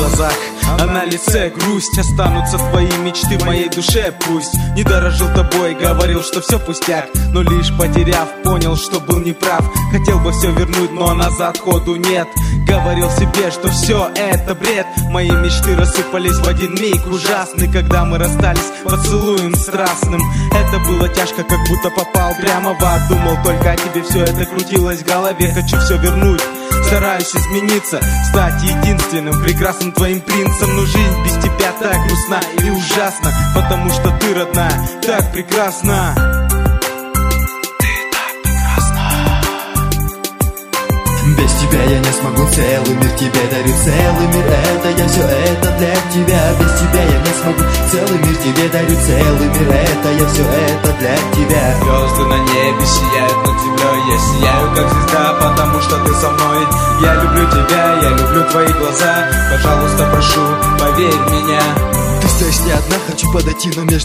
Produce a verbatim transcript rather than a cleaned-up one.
глазах, а на лице грусть. Останутся твои мечты в моей душе, пусть. Не дорожил тобой, говорил, что все пустяк, но лишь потеряв, понял, что был неправ. Хотел бы все вернуть, но назад ходу нет. Говорил себе, что все это бред. Мои мечты рассыпались в один миг ужасный, когда мы расстались поцелуем страстным. Это было тяжко, как будто попал прямо в ад. Думал только о тебе, все это крутилось в голове. Хочу все вернуть, стараюсь измениться, стать единственным прекрасным твоим принцем. Но жизнь без тебя так грустна или ужасна, потому что ты, родная, так прекрасна. Без тебя я не смогу, целый мир тебе дарю, целый мир это я, все это для тебя. Без тебя я не смогу, целый мир тебе дарю, целый мир это я, все это для тебя. Звезды на небе сияют над землей, я сияю как звезда, потому что ты со мной. Я люблю тебя, я люблю твои глаза, пожалуйста, прошу, поверь в меня. Ты стоишь не одна, хочу подойти, но между